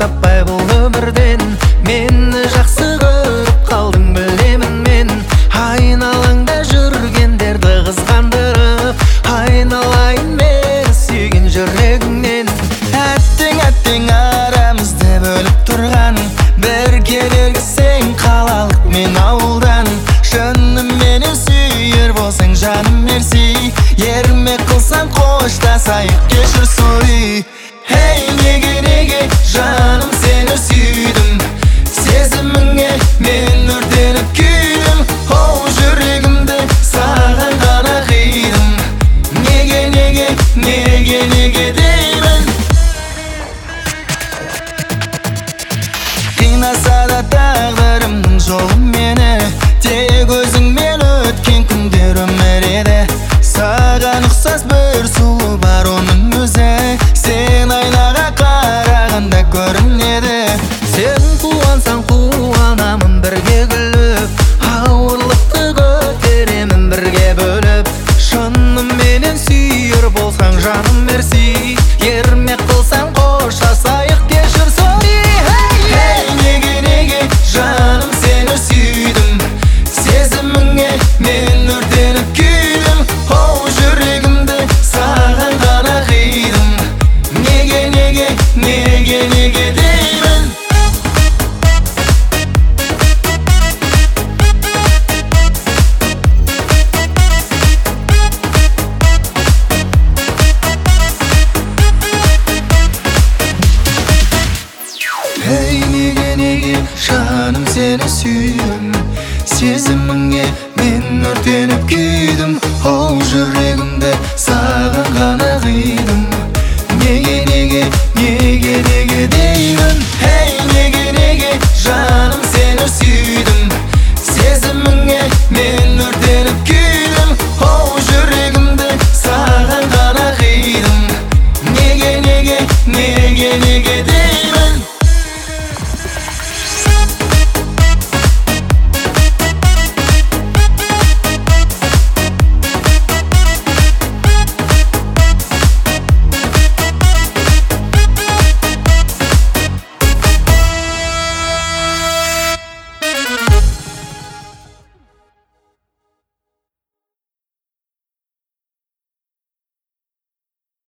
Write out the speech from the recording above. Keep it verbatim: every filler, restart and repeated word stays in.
таппай бұл өмірден. Мені жақсы көріп қалдың білемін мен. Айналаңда жүргендерді қызғандырып, айналайын мен сүйген жүрегіңнен. Әттең әттең арамызды бөліп тұрған, бірге бергісең қалалық мен ауылдан. Шынымен сүйер болсаң жаным мерси, ермек қылсаң қоштасайық кешір сой. Ей неге неге жаным сені сүйдім, сезіміңе мен өртеніп күйдім. Оу жүрегімді саған ғана қидым, неге неге неге неге деймін. Қинаса да тағдырымның жолы мені, тек өзіңмен өткен күндер өмір еді. Саған ұқсас бір сұлу бар оның өзі, сен айнаға қарағанда көрінеді. Сен қуансаң қуанамын бірге күліп, ауырлықты көтеремін бірге бөліп. Шынымен сүйер болсаң жаным